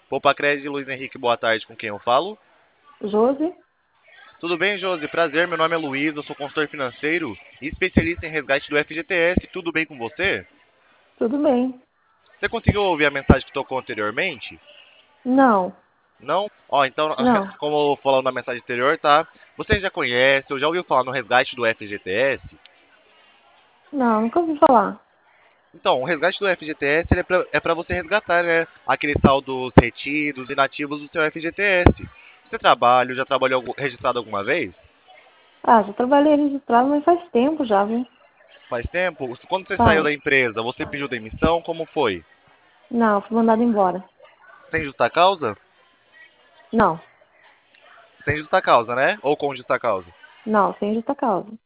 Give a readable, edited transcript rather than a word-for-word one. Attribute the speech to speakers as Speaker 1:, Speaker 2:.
Speaker 1: Poupa Luiz Henrique, boa tarde, com quem eu falo?
Speaker 2: Josi,
Speaker 1: Tudo bem, Josi? Prazer, meu nome é Luiz, eu sou consultor financeiro e especialista em resgate do FGTS. Tudo bem com você?
Speaker 2: tudo bem?
Speaker 1: Você conseguiu ouvir a mensagem que tocou anteriormente?
Speaker 2: Não,
Speaker 1: Não? Ó, então,
Speaker 2: não,
Speaker 1: como eu falei na mensagem anterior, tá? Você já conhece ou já ouviu falar no resgate do FGTS?
Speaker 2: não, nunca ouvi falar.
Speaker 1: Então, o resgate do FGTS ele é pra você resgatar, né? Aqueles saldos retidos, inativos do seu FGTS. Você trabalha, já trabalhou registrado alguma vez?
Speaker 2: Ah, já trabalhei registrado, mas faz tempo já, viu?
Speaker 1: Faz tempo? Quando você saiu
Speaker 2: Faz.
Speaker 1: da empresa, você pediu demissão? Como foi?
Speaker 2: Não, fui mandado embora.
Speaker 1: Sem justa causa?
Speaker 2: Não,
Speaker 1: Sem justa causa, né? Ou com justa causa?
Speaker 2: não, sem justa causa.